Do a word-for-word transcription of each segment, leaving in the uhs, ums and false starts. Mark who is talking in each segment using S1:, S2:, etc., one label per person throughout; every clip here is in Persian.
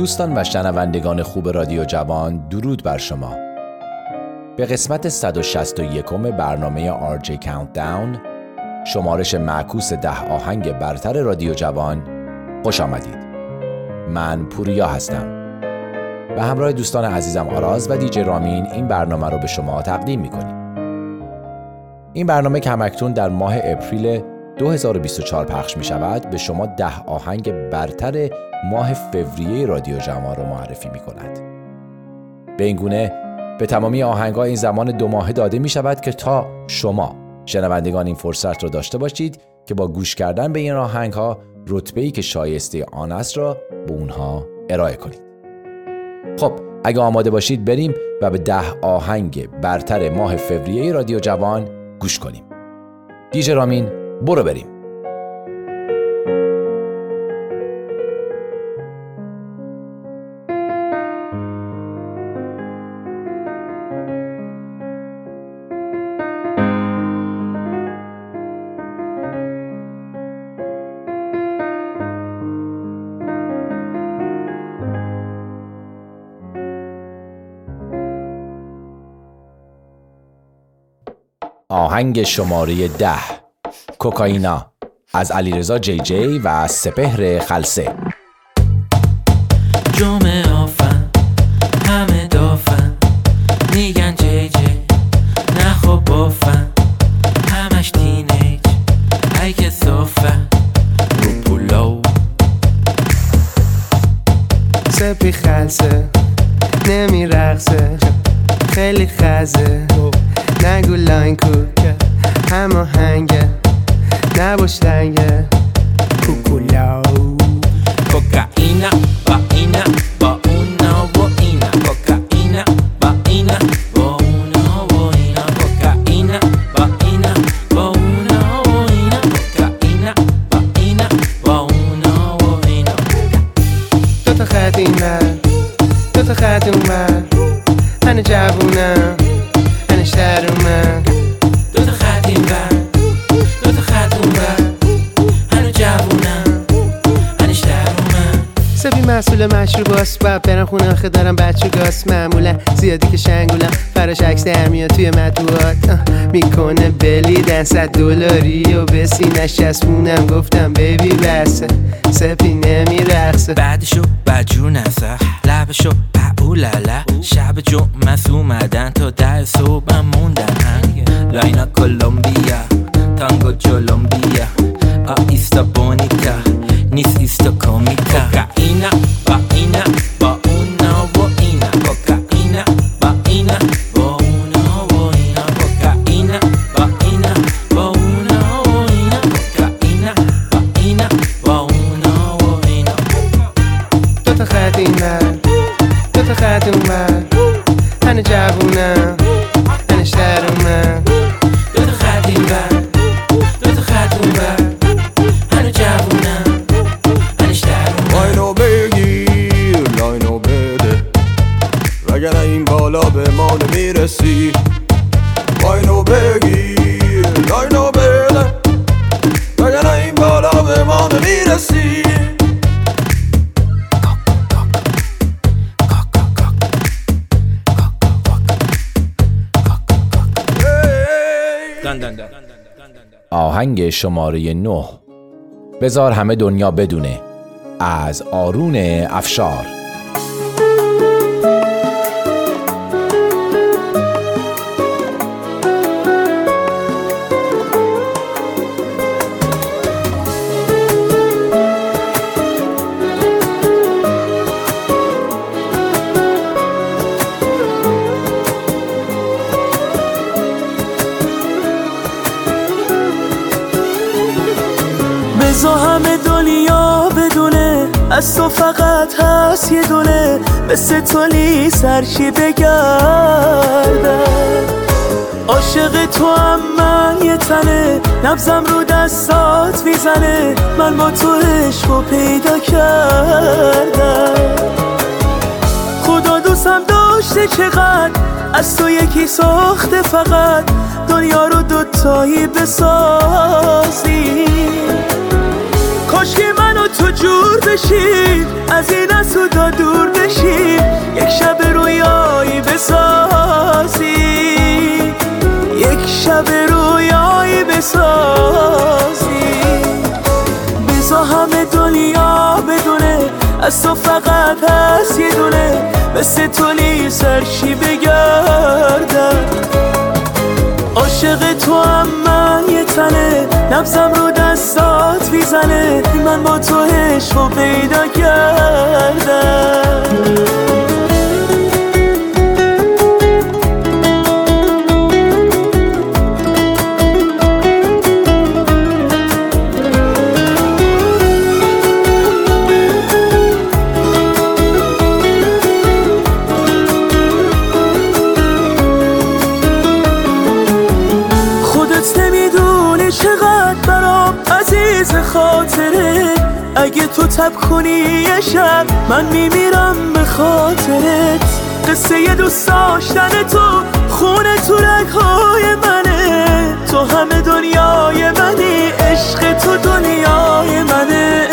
S1: دوستان و شنوندگان خوب رادیو جوان، درود بر شما. به قسمت صد و شصت و یک برنامه آر جی Countdown، شمارش معکوس ده آهنگ برتر رادیو جوان، خوش آمدید. من پوریا هستم. به همراه دوستان عزیزم آراز و دیجی رامین این برنامه رو به شما تقدیم می‌کنیم. این برنامه که همکنون در ماه اپریل دو هزار و بیست و چهار پخش می شود به شما ده آهنگ برتر ماه فوریه رادیو جوان رو معرفی می کند. به این گونه به تمامی آهنگ‌ها این زمان دو ماهه داده می شود که تا شما شنوندگان این فرصت رو داشته باشید که با گوش کردن به این آهنگ‌ها رتبه‌ای که شایسته آن است را به اونها ارائه کنید. خب اگه آماده باشید بریم و به ده آهنگ برتر ماه فوریه رادیو جوان گوش کنیم. دیجی رامین برو بریم. آهنگ شماره ده، کوکائینا از علیرضا جی جی و سپهر خلسه.
S2: جمعه آفن همه دافن میگن جی جی نه خب بافن همش تینیج ای که صافن رو پولو
S3: سپی خلسه نمی رقصه خیلی خزه نگو لاین کوکه همه هنگه نباش دنگه کوکولاو
S2: کوکائینا با اینا با اونا و اینا کوکائینا با اینا با اونا و اینا کوکائینا با اینا با اونا و اینا کوکائینا با اینا با اونا و اینا.
S3: دو تا خط این من دو تا خط اون من هنه جوونم هنه شهر من
S2: دو تا خط این بر دو تا خط اون بر هنه جوونم هنه شهر من.
S3: سبی مسئول مشروب هست باید برم خونه آخه دارم بچه گاست معمولا زیادی که شنگولم فراش عکس در میاد توی مطبوعات میکنه بلیدن صد دلاری و به سینش چسبونم گفتم بیبی بسه سپی نمی رقصه
S2: بعدشو بجو نسه لبشو اولالا شب جمعه اومدن تا در صبح موندن لاینا کولومبیا تانگو جولومبیا آیستا بونیتا نیست ایستا کومیتا کوکائینا با اینا با اونا و اینا کوکائینا با اینا با اونا و اینا کوکائینا با اینا با اونا و اینا کوکائینا با اینا با اونا و اینا.
S3: دو تا خط این من دو تا خط اون من هنه جوونم هنه شهر من
S2: دو تا خط این بر دو تا خط اون بر هنه جوونم هنه شهر من.
S4: لاینو بگیر لاینو بده وگرنه این بالا به ما نمیرسی. لاینو بگیر لاینو بده وگرنه این بالا به ما نمیرسی.
S1: آهنگ شماره نه، بذار همه دنیا بدونه از آرون افشار.
S5: بذار همه دنیا بدونه از تو فقط هست یه دونه مثل تولی سرشی بگردن عاشق تو هم من یه تنه نبزم رو دستات میزنه من با تو عشقو پیدا کردم خدا دوستم داشته چقدر از تو یکی ساخته فقط دنیا رو دوتایی بسازی کاش که منو تو جور بشیم، از این اسودا دور بشیم، یک شب رویایی بسازی، یک شب رویایی بسازی. بزا همه دنیا بدونه از تو فقط هست یه دونه، مثل تولی سرشی بگردم. عاشق تو هم من یه تنه، نبزم رو دستات میزنه، من با تو عشق رو پیدا کردم. خاطره اگه تو تب کنی یه شب، من میمیرم به خاطرت. قصه یه دوست داشتن تو خونه تو رگ‌های منه، تو همه دنیای منی، عشق تو دنیای منه.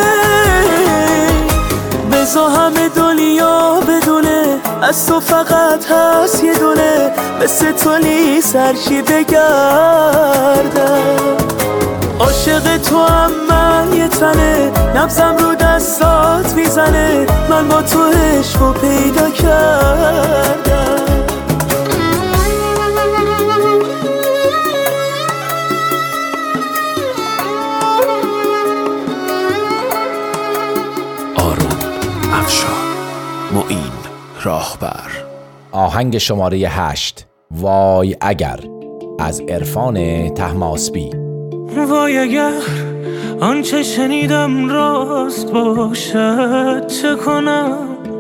S5: بزا همه دنیا بدونه از تو فقط هست یه دونه، مثل تولی سرشی بگردم. عاشق تو هم من یه تنه، نبزم رو دستات میزنه، من با تو عشق رو پیدا کردم.
S1: آروم افشار، معین راهبر. آهنگ شماره هشت، وای اگر، از عرفان طهماسبی.
S5: وای اگر آنچه شنیدم راست باشد چه کنم،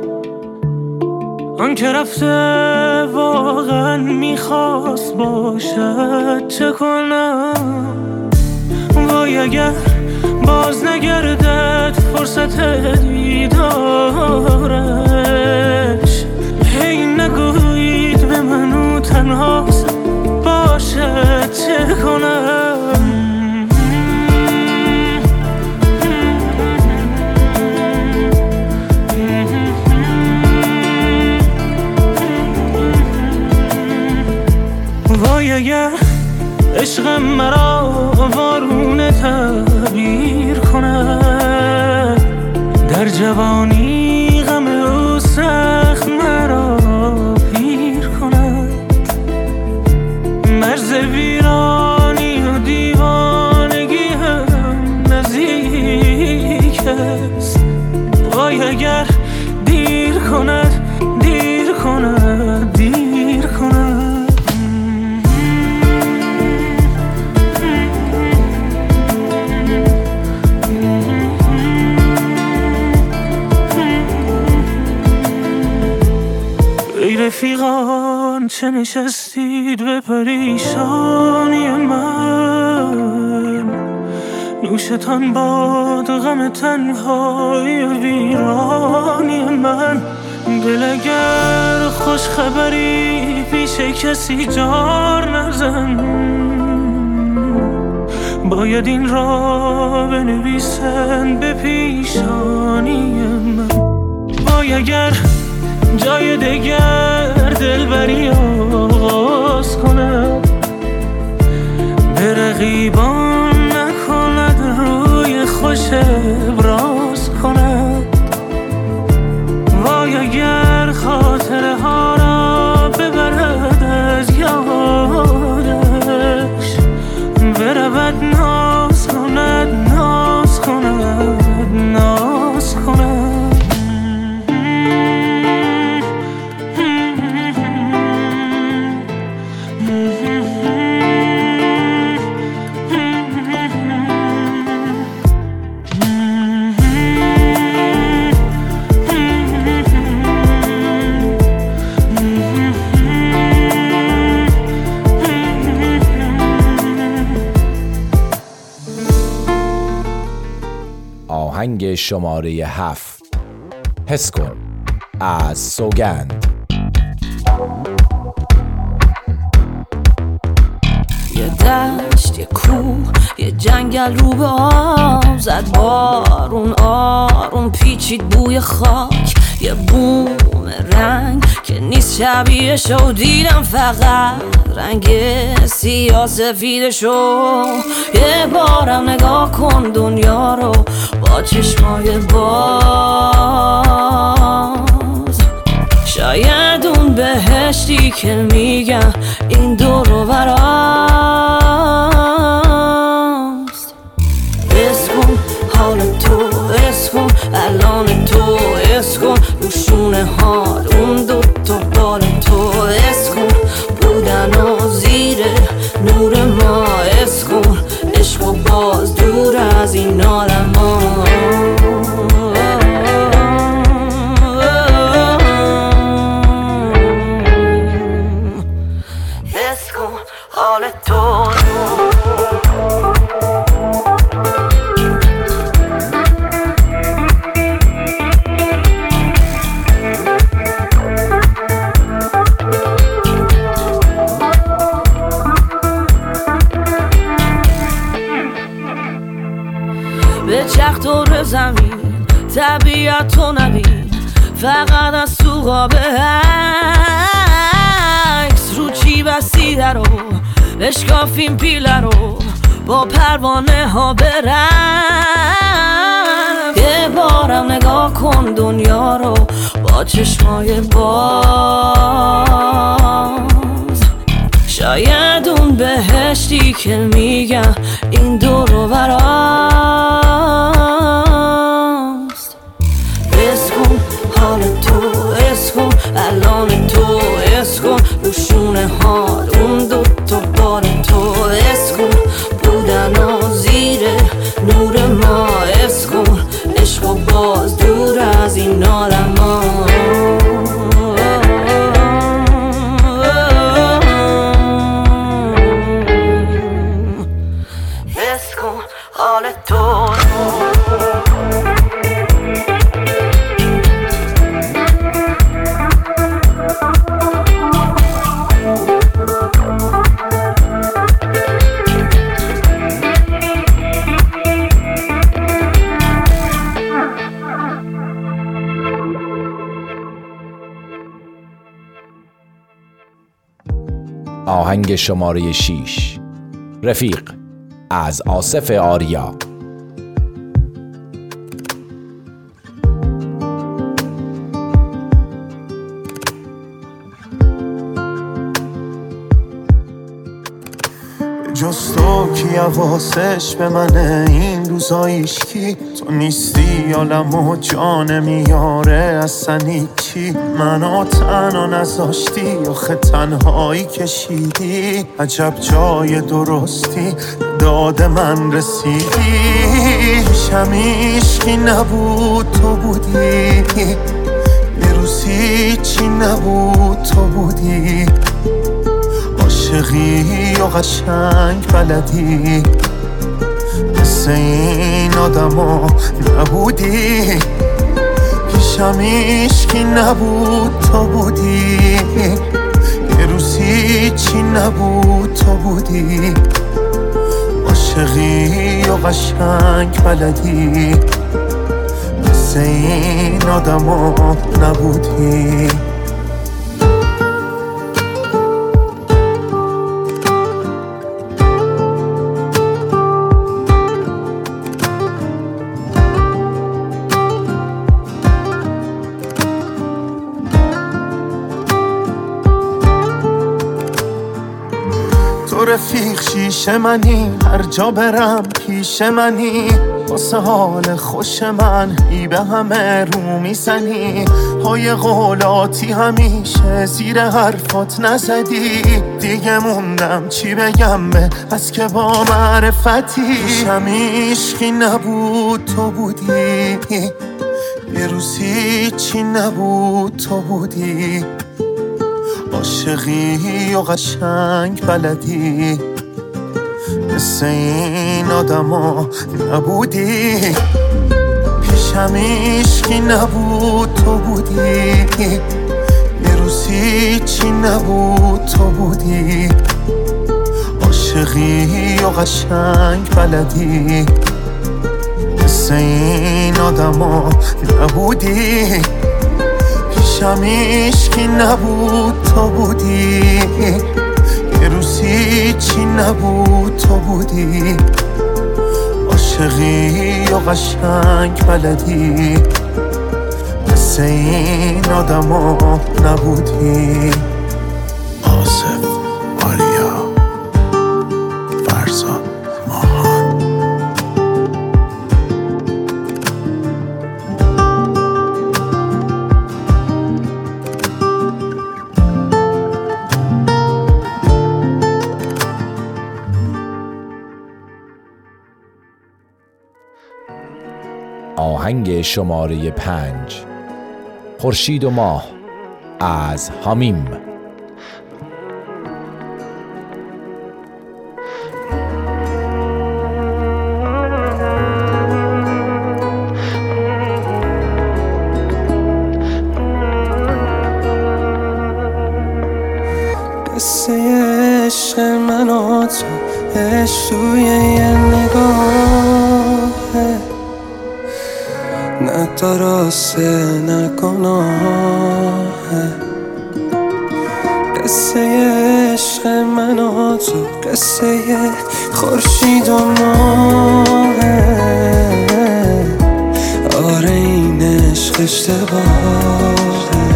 S5: آن که رفته واقعا میخواست باشد چه کنم. وای اگر باز نگردد فرصت دیدارش، هی نگویید به منو تنهاست باشد چه کنم. وای اگر عشقم مرا وارونه تعبیر کند، در جوانی غم او سخت مرا پیر کند. مرز ویرانی و دیوانگی هم نزدیک است. وای اگر دیر کند دیر کند دیر کند. رفیقان چه نشستید به پریشانی من، نوشتان باد غم تنهای ویرانی من. دل اگر خوش خبری پیش کسی جار نزن، باید این را بنویسن به پیشانی من. وای اگر جای دگر دلبری آغاز کند، به رقیبان نکند روی خوش ابراز کند. وای اگر خاطره ها را ببرد از یادش، برود ناز کند ناز کند ناز کند.
S1: آهنگ شماره هفت، حس کن، از سوگند.
S6: یه دشت، یه کوه، یه جنگل رو به آب زد بارون آروم پیچید بوی خاک یه بوم رنگ که نیست شبیهشو دیدم فقط رنگ سیاه سفیدشو یه بارم نگاه کن دنیا رو با چشمای باز شاید اون بهشتی که میگم این دور و براست اسکن حال تو اسکن الان تو اسکن روشونه حال اون دو تا بال تو اسکن بودن و زیر نور ما اسکن عشق و باز دور از این عالم ها اسکن حال تو به چرخ دور زمین طبیعت تو نبین فقط از تو قاب عکس رو چی بسیده رو اشکافیم پیله رو با پروانه ها برم یه بارم نگاه کن دنیا رو با چشمای باز شاید اون بهشتی که میگم این دور و براست اسکن حال تو اسکن الان تو اسکن روشونه حال اون دو تا بار تو اسکن بودن و زیر نور ما اسکن عشق و باز دور از این عالم ها اسکن حال تو
S1: آهنگ شماره شیش رفیق از آصف آریا.
S7: جز تو کی حواسش به منه این روزایش کی تو نیستی عالم و جان میاره اصلا چی منو تنها نذاشتی آخه تنهایی کشیدی عجب جای درستی داد من رسیدی شمیش کی نبود تو بودی یه روزی چی نبود تو بودی عاشقی و قشنگ بلدی مثل این آدما نبودی پیشم هیچکی نبود تو بودی یه روزی چی نبود تو بودی عاشقی و قشنگ بلدی مثل این آدما نبودی رفیق شیشه منی هر جا برم پیش منی واسه حال خوش من ای به همه رو میزنی های قولاتی همیشه زیر حرفات نزدی دیگه موندم چی بگم به از که با معرفتی شمیشکی نبود تو بودی یه روزی چی نبود تو بودی عاشقی و قشنگ بلدی مثل این آدما نبودی پیشم هیچکی نبود تو بودی یه روزی چی نبود تو بودی عاشقی و قشنگ بلدی، مثل این آدما نبودی، پیشم عشقی نبود تو بودی، یه روزی چی نبود تو بودی، عاشقی و قشنگ بلدی، مثل این آدما نبودی. آصف آریا فرزاد ماهان.
S1: آهنگ شماره پنج، خورشید و ماه از حمیم.
S8: قصه عشق من و تو، عشق توی یه نگاهه، نه درسته نه گناهه. قصه عشق من و تو، قصه خورشید و ماهه. آره این عشق اشتباهه.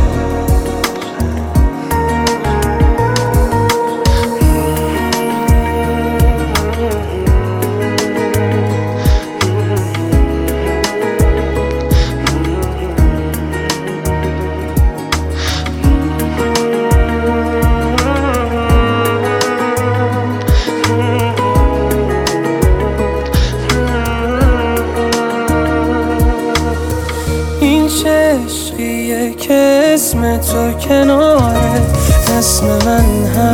S8: که اسم تو کناره اسم من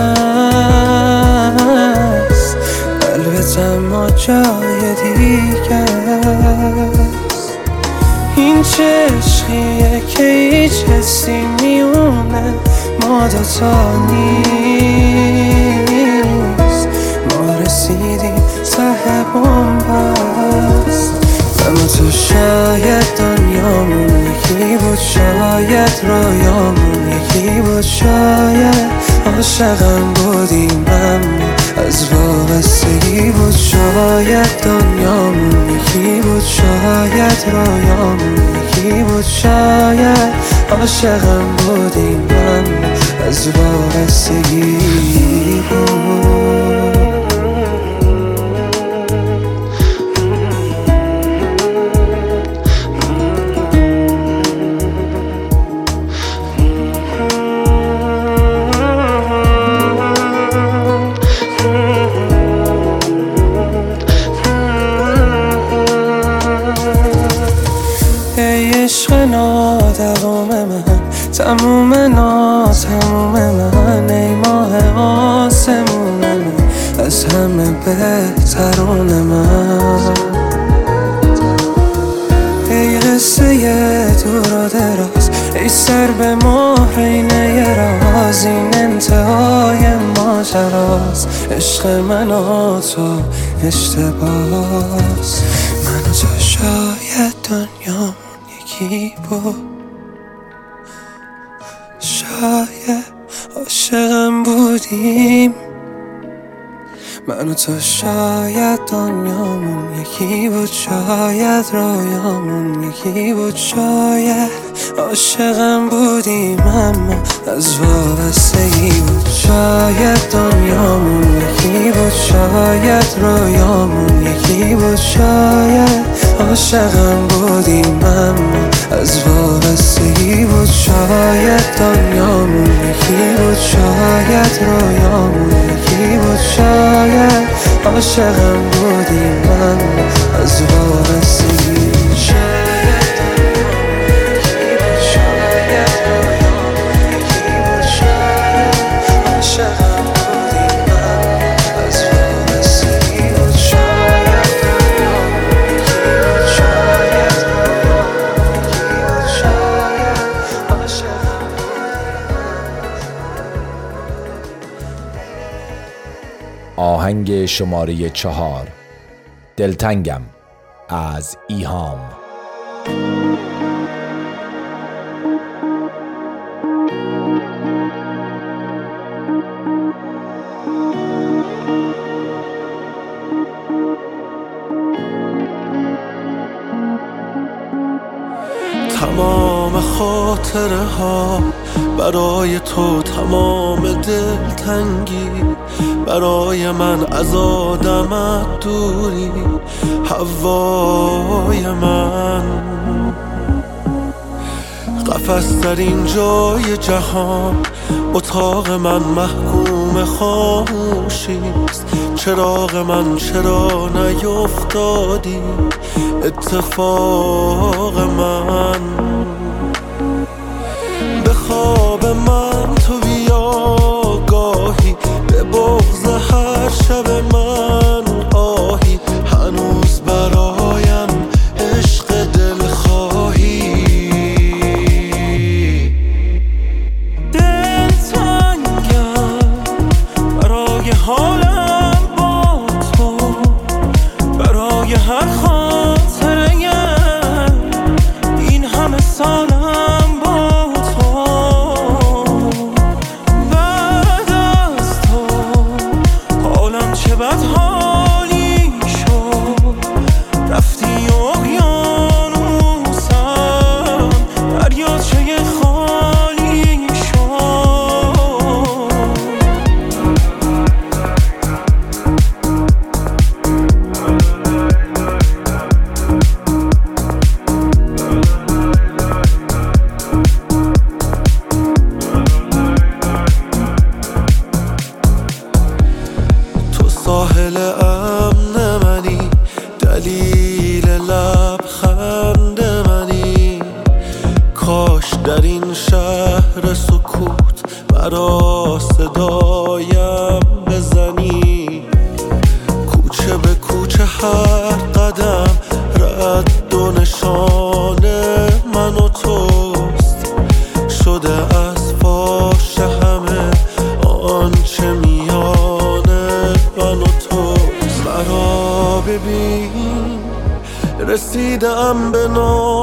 S8: هست، قلبت اما جای دیگه است. این چه عشقیه که هیچ حسی میونه ما دوتا نیست، ما رسیدیم ته بنبست. اما تو شاید دنیامون یکی بود، شاید رویامون یکی بود، شاید عاشقم بودیم اما از وابستگی بود. شاید دنیامون یکی بود، شاید رویامون یکی بود، شاید عاشقم بودیم اما از وابستگی بود. تموم من تموم نا تموم من، ای ماه آسمون من، از همه بهترون من. ای قصه دور و دراز، ای سر به مهر اینه راز، این انتهای ماجراست. عشق من و تو اشتباس، من و تو شاید دنیامون یکی بود، شاید عاشقم بودیم. من و تو شاید دنیامون یکی بود، شاید رویامون یکی بود، شاید عاشقم بودیم اما از وابستگی بود. شاید دنیامون یکی بود، شاید رویامون یکی بود، شاید عاشقم بودیم اما از وابستگی بود. شاید دنیامون یکی بود، شاید رویامون یکی بود، شاید عاشقم بودیم اما از وابستگی.
S1: آهنگ آهنگ شماره چهار، دلتنگم از ایهام.
S9: تمام خاطره ها برای تو، تمام دلتنگی برای من، از آدمت دوری هوای من. قفس در این جای جهان، اتاق من محکوم خاموشیست. چراغ من چرا نیفتادی اتفاق من؟ به خواب من تو بیا گاهی، به بغض هر شب من آهی. هنوز برایم عشق دلخواهی. دلتنگم برای حالم با تو، برای هر خاطره این همه سالم با تو. بعد از تو حالم چه بد حالی شد. رفتی اقیانوسم، دریاچه خالی شد. تو ساحل امن منی، دلیل لبخند منی. کاش در این شهر سکوت مرا صدایم بزنی. کوچه به کوچه هر قدم رد و نشان من و توست. شده از فاش همه آنچه میان من و توست. مرا ببین رسیدم به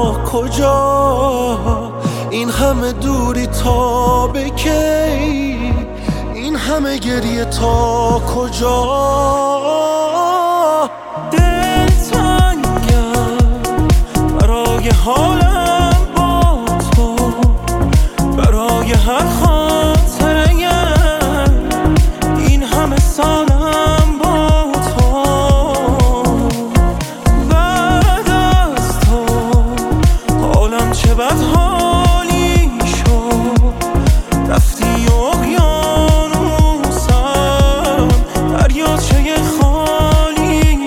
S9: ناکجا. این همه دوری تا به کی؟ این همه گریه تا کجا؟ دلتنگم برای حالم با تو، برای هر خاطره این همه سالم با تو. بعد از تو حالم چه بد حالی شد. رفتی اقیانوسم، دریاچه خالی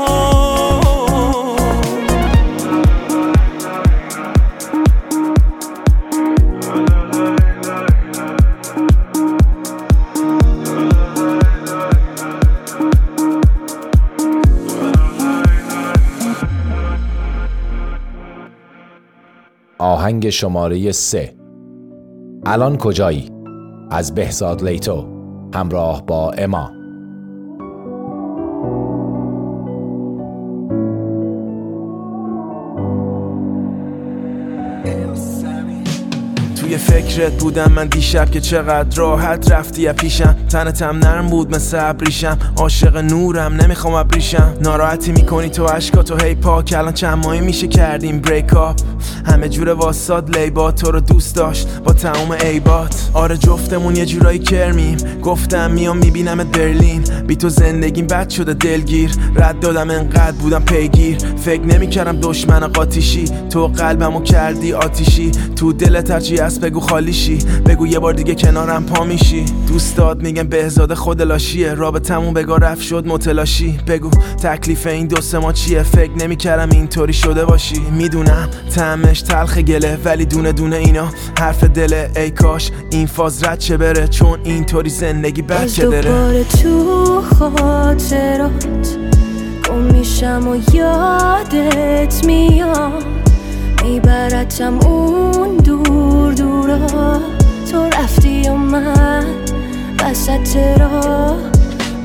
S9: شد.
S1: آهنگ شماره سه، الان کجایی از بهزاد لیتو همراه با اما.
S5: توی فکرت بودم من دیشب که چقدر راحت رفتی پیشم. تنتم نرم بود مثل ابریشم، عاشق نورم نمیخوام ابریشم. ناراحتی میکنی تو عشقاتو هی پاک، الان چند ماهی میشه کردیم بریک اپ. همه جوره واساد لیبا، تو رو دوست داشت با تمام عیبات. آره جفتمون یه جورایی کرمیم، گفتم میام میبینمت برلین. بی تو زندگیم بد شده دلگیر، رد دادم انقدر بودم پیگیر. فکر نمیکردم دشمن قاطیشی، تو قلبمو کردی آتیشی. تو دلت هرچی هست بگو خالیشی، بگو یه بار دیگه کنارم پا میشی. دوستات میگن بهزاد خود لاشیه، رابطمون بگاه رفت شد متلاشی. بگو تکلیف این دو سه ما چیه؟ فکر نمیکردم اینطوری شده باشی. میدونم طعمش تلخ گله، ولی دونه دونه اینا حرف دله. ای کاش این فاز رد چه بره، چون اینطوری زندگی بد چه داره.
S6: دوباره تو خاطرات گم میشم و یادت میام، میبرتم اون دور دورا. تو رفتی و من وسط راه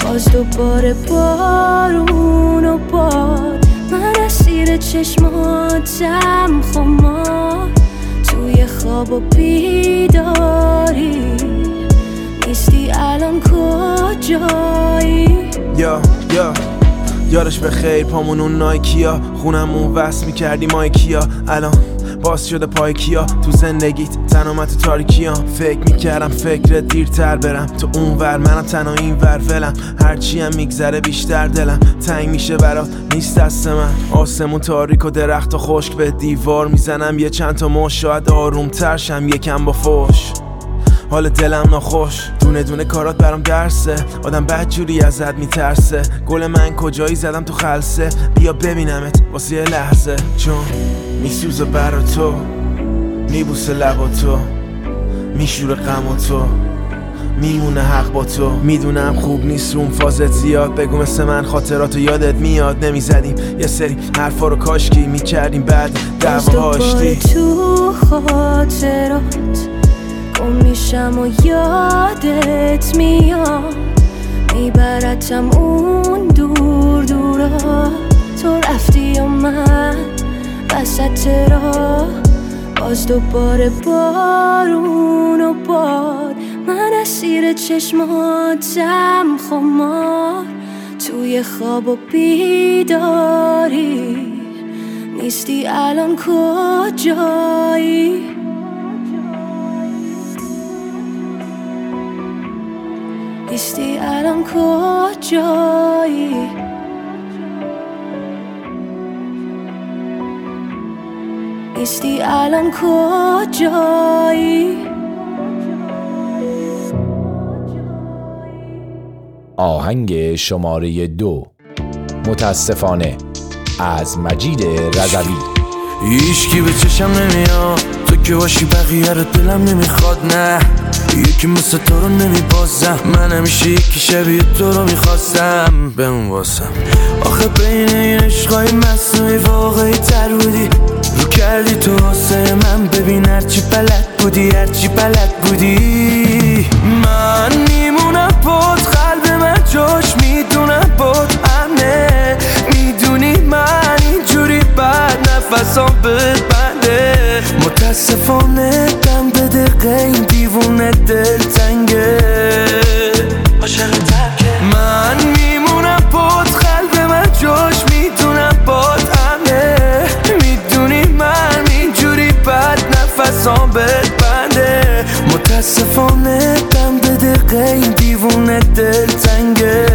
S6: باز دوباره بارون و باد، من اسیر چشماتم خمار، توی خواب و بیداری، نیستی الان کجایی؟
S10: یا یا یارش به خیر پامون اون نایکیا، خونمون وصل میکردی مایکیا، الان باز شده پای کیا تو زندگیت تنها تو تاریکیام. فکر میکردم فکر دیرتر برم تو اون ور، منم تنها این ور ولم، هرچی هم میگذره بیشتر دلم تنگ میشه برات، نیست دست من. آسمون تاریک و درخت و خشک به دیوار میزنم یه چند تا مش، شاید آروم تر شم یکم با فوش، حال دلم ناخوش، دونه دونه کارات برام درسه، آدم بدجوری ازت میترسه، گل من کجایی زدم تو خلسه، بیا ببینمت واسه یه لحظه، چون میسوزه برا تو، میبوسه لبا تو، میشوره غم و تو، میمونه حق با تو. میدونم خوب نیست روم فازت زیاد، بگو مثل من خاطراتو یادت میاد، نمیزدیم یه سری حرفا رو کاشکی میکردیم بعد دعوا هاشتی
S6: تو خاطرات گم میشم و یادت میاد، میبرتم اون دور دورا، تو رفتی و من وسط راه، باز دوباره بارون و باد، من اسیر چشماتم خمار، توی خواب و بیداری، نیستی الان کجایی؟ نیستی الان کجایی؟ نیستی الان کجایی؟
S1: آهنگ شماره دو، متاسفانه، از مجید رضوی.
S11: هیچکی به چشم نمیاد، تو که باشی بقیه رو دلم نمیخواد، نه یکی مثل تو رو نمیبازم، من همیشه یکی شبیه تو رو میخواستم بمون واسم. آخه بین این عشقای مصنوعی واقعی تر بودی، رو کردی تو واسه من، ببین هرچی بلد بودی هرچی بلد بودی، من میمونم بود، قلب من جاش میدونم بود امنه، میدونی من اینجوری بعد نفسام ببنده، متاسفانه دم به دقیقه این دیوونه دل تنگه، عاشق ترکه، من میمونم بود، قلب من جاش میدونم بود امنه، میدونی من اینجوری بعد نفسام ببنده، متاسفانه دم به دقیقه این دیوونه دل تنگه.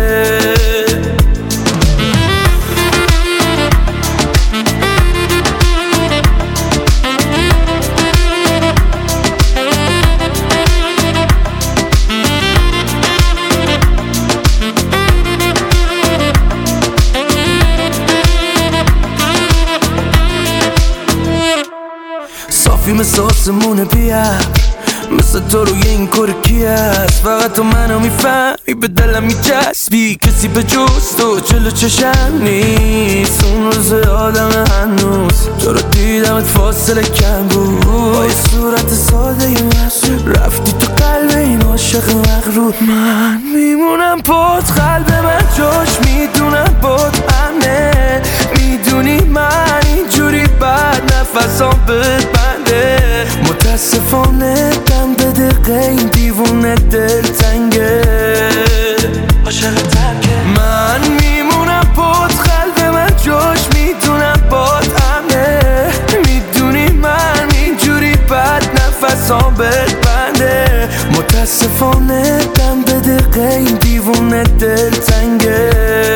S11: صافی مثل آسمونه بیا، مثل تو روی این کار کی هست، فقط تو منو میفهمی به دلم میچسبی، کسی به جز تو جلو چشم نیست، اون روز آدم هنوز تو رو دیدمت فاصله کم بود، با یه صورت ساده یه محصول رفتی تو قلب این عاشق مغرور، من میمونم بود، قلب من جاش میدونم بود امنه، میدونی من اینجوری بعد نفسام ببنده، متاسفانه دم به دقیقه این دیوونه دل تنگه، عاشق ترکه، من میمونم بود، قلب من جاش میدونم بود امنه، میدونی من اینجوری بعد نفسام ببنده، متاسفانه دم به دقیقه این دیوونه دل تنگه.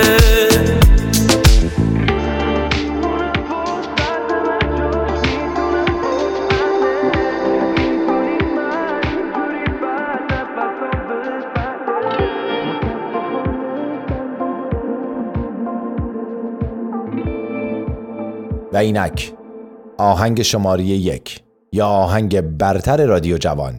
S1: و اینک آهنگ شماره یک، یا آهنگ برتر رادیو جوان،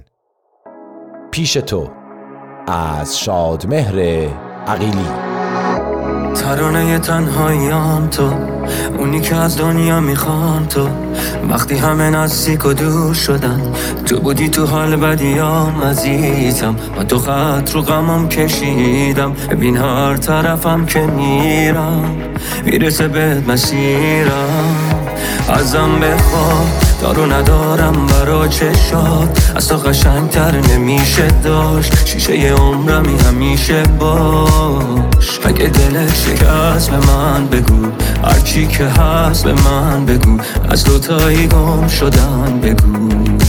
S1: پیش تو، از شادمهر عقیلی.
S8: ترانه تنهاییام تو، اونی که از دنیا میخوام تو. وقتی همه نزدیک و دور شدن، تو بودی تو حال بدیام عزیزم. من تو خط رو غمم کشیدم، ببین هر طرفم که میرم میرسه بهت مسیرم. ازم بخواه دارو ندارم برا چشات، از تو قشنگتر نمیشه داشت. شیشه عمرمی همیشه باش. اگه دلت شکست به من بگو، هرچی که هست به من بگو. از دوتایی گم شدن بگو.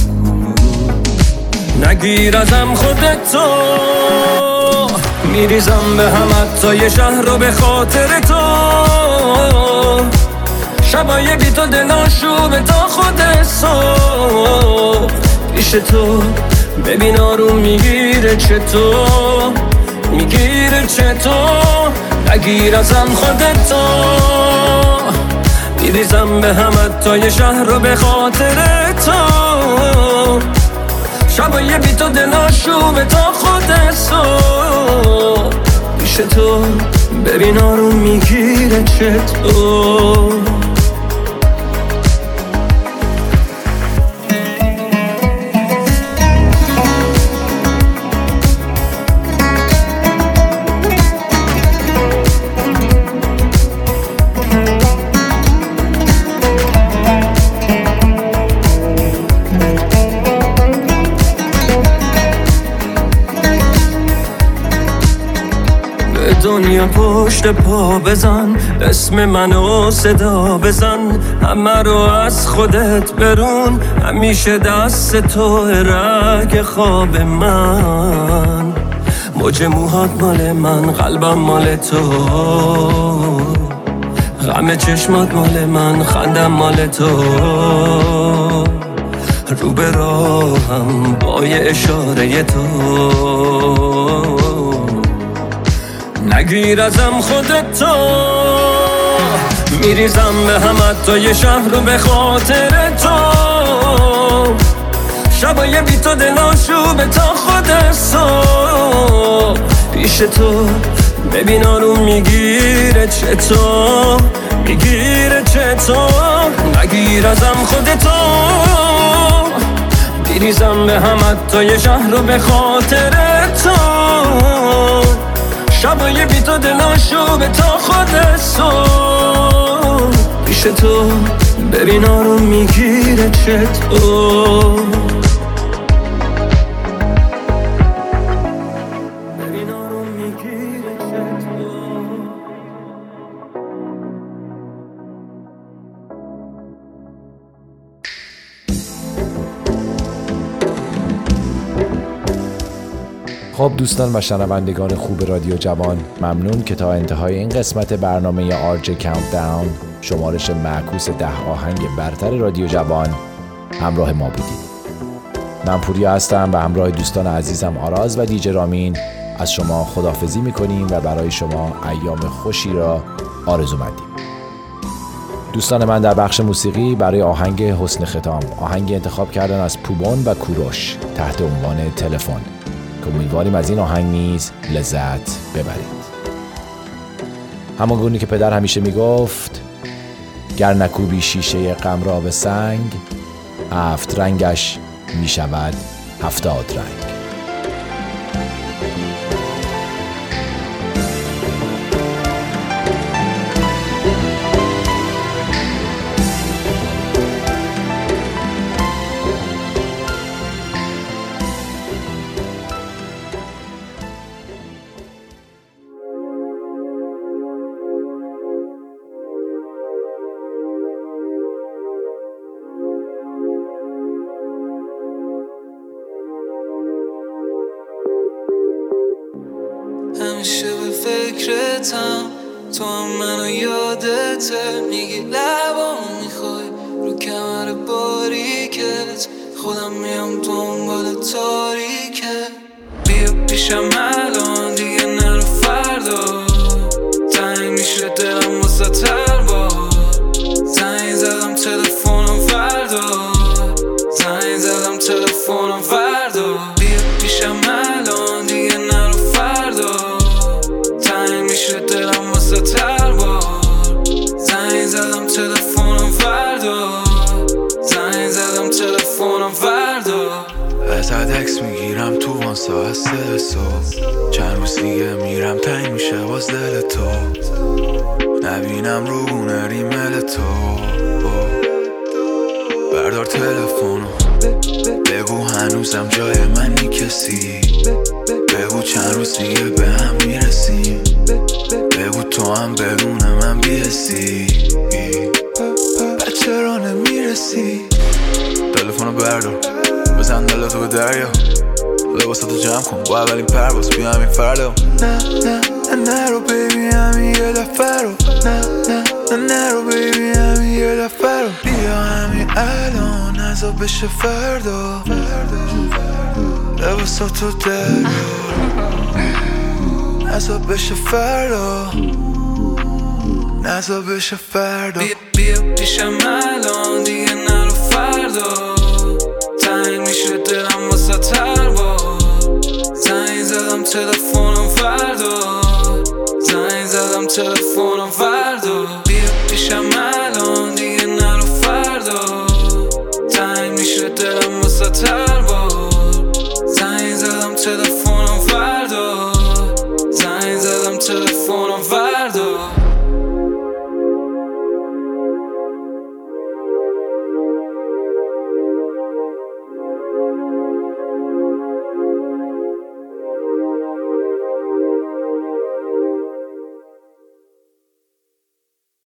S8: نگیر ازم خودتو، میریزم به هم حتی یه شهر رو به خاطر تو. شبای بی تو دلاشوبه تا خود صبح پیش تو. ببین آروم میگیره چطور، میگیره چطور. نگیر ازم خودتو، میریزم به هم حتی یه شهر رو به خاطر تو. شبای بی تو دلاشوبه تا خود صبح پیش تو. ببین آروم میگیره چطور. دنیا پشت پا بزن، اسم منو صدا بزن. همه رو از خودت برون، همیشه دست تو رگ خواب من. موج موهات مال من، قلبم مال تو. غم چشمات مال من، خندم مال تو. رو به راهم با یه اشاره تو. نگیر ازم خودتو، میریزم به هم حتی یه شهر رو به خاطر تو. شبای بی تو دلاشوبه تا خود صبح پیش تو. ببین آروم میگیره چطور، میگیره چطور. نگیر ازم خودتو، میریزم به هم حتی یه شهر رو به خاطر تو. شبای بی تو دلاشوبه تا خود صبح پیش تو. ببین آروم میگیره چطور. ببین آروم میگیره چطور.
S1: خب دوستان و شنوندگان خوب رادیو جوان، ممنون که تا انتهای این قسمت برنامه آر جی کاونتداون، شمارش معکوس ده آهنگ برتر رادیو جوان، همراه ما بودید. من پوریا هستم و همراه دوستان عزیزم آراز و دیجی رامین از شما خداحافظی میکنیم و برای شما ایام خوشی را آرزومندیم. دوستان من در بخش موسیقی برای آهنگ حسن ختام آهنگی انتخاب کردن از پوبون و کوروش تحت عنوان تلفن که امیدواریم از این آهنگ نیز لذت ببرید. همانگونه که پدر همیشه میگفت گر نکوبی شیشه غم را به سنگ، هفت رنگش میشود هفتاد رنگ.
S8: همیشه به فکرتم، تو هم منو یادته. میگی لبام میخوای رو کمر باریکت، خودم میام دنبال تاریکت. بیا پیشم الان دیگه نرو فردا، تنگ میشه دلم واسه تر با. زنگ زدم تلفنم وردار، زنگ زدم تلفنم وردار. بیا پیشم الان دیگه نرو فردا، تنگ میشه دلم واسه تر
S11: صد عکس میگیرم تو وان ساعت سه صبح، چند روز دیگه میرم تنگ میشه باز دل تو، نبینم رو گونه ریمل تو. بردار تلفونو بگو هنوزم جای منی کسی، بگو چند روز دیگه به هم میرسیم، بگو تو هم بدون من بیهستی، بچه را نمیرسی. تلفونو بردار بزن دلتو به دریا، لباساتو جمع کن با اولین پرواز بیا همین فردا. نه نه نه نرو بیبی همین یه دفعه رو، نه نه نه نرو بیبی همین یه دفعه رو، بیا همین الان نزا بشه فردا، لباساتو دریا نزا بشه فردا، نزا بشه فردا.
S2: بیا پیشم الان دیگه نرو فردا، تنگ میشه دلم واسه تر با، زنگ زدم تلفنم فردا، زنگ زدم تلفنم فردا. بیا پیشم الان دیگه نرو فردا، تنگ میشه دلم واسه تر